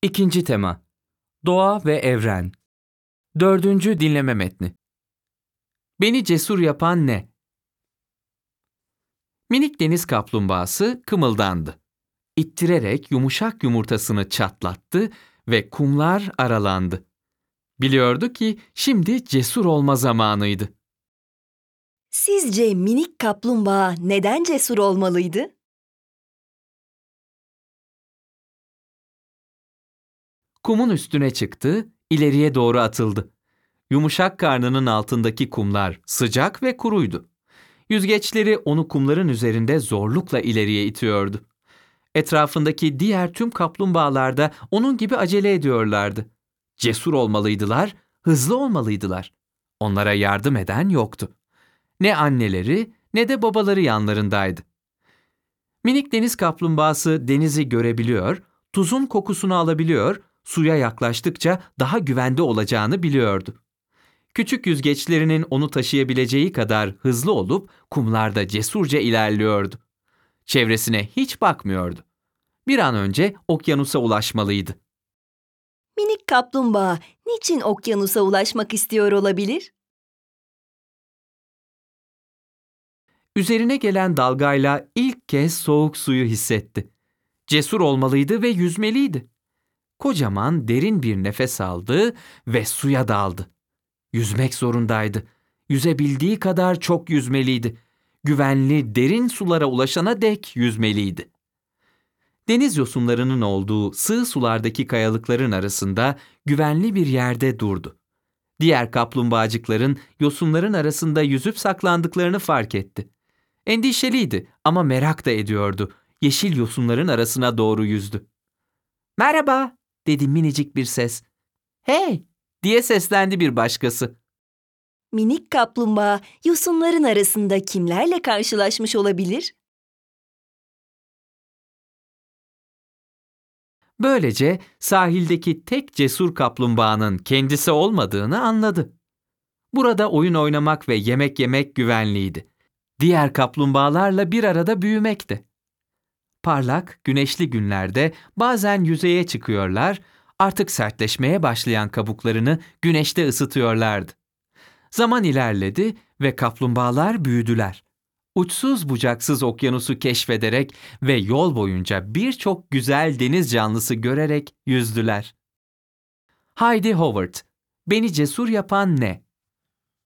İkinci tema: Doğa ve evren. Dördüncü dinleme metni. Beni cesur yapan ne? Minik deniz kaplumbağası kımıldandı. İttirerek yumuşak yumurtasını çatlattı ve kumlar aralandı. Biliyordu ki şimdi cesur olma zamanıydı. Sizce minik kaplumbağa neden cesur olmalıydı? Kumun üstüne çıktı, ileriye doğru atıldı. Yumuşak karnının altındaki kumlar sıcak ve kuruydu. Yüzgeçleri onu kumların üzerinde zorlukla ileriye itiyordu. Etrafındaki diğer tüm kaplumbağalar da onun gibi acele ediyorlardı. Cesur olmalıydılar, hızlı olmalıydılar. Onlara yardım eden yoktu. Ne anneleri ne de babaları yanlarındaydı. Minik deniz kaplumbağası denizi görebiliyor, tuzun kokusunu alabiliyor, suya yaklaştıkça daha güvende olacağını biliyordu. Küçük yüzgeçlerinin onu taşıyabileceği kadar hızlı olup kumlarda cesurca ilerliyordu. Çevresine hiç bakmıyordu. Bir an önce okyanusa ulaşmalıydı. Minik kaplumbağa niçin okyanusa ulaşmak istiyor olabilir? Üzerine gelen dalgayla ilk kez soğuk suyu hissetti. Cesur olmalıydı ve yüzmeliydi. Kocaman derin bir nefes aldı ve suya daldı. Yüzmek zorundaydı. Yüzebildiği kadar çok yüzmeliydi. Güvenli, derin sulara ulaşana dek yüzmeliydi. Deniz yosunlarının olduğu sığ sulardaki kayalıkların arasında güvenli bir yerde durdu. Diğer kaplumbağacıkların yosunların arasında yüzüp saklandıklarını fark etti. Endişeliydi ama merak da ediyordu. Yeşil yosunların arasına doğru yüzdü. "Merhaba," dedi minicik bir ses. "Hey," diye seslendi bir başkası. Minik kaplumbağa yosunların arasında kimlerle karşılaşmış olabilir? Böylece sahildeki tek cesur kaplumbağanın kendisi olmadığını anladı. Burada oyun oynamak ve yemek yemek güvenliydi. Diğer kaplumbağalarla bir arada büyümekti. Parlak, güneşli günlerde bazen yüzeye çıkıyorlar, artık sertleşmeye başlayan kabuklarını güneşte ısıtıyorlardı. Zaman ilerledi ve kaplumbağalar büyüdüler. Uçsuz bucaksız okyanusu keşfederek ve yol boyunca birçok güzel deniz canlısı görerek yüzdüler. Heidi Howard, Beni Cesur Yapan Ne?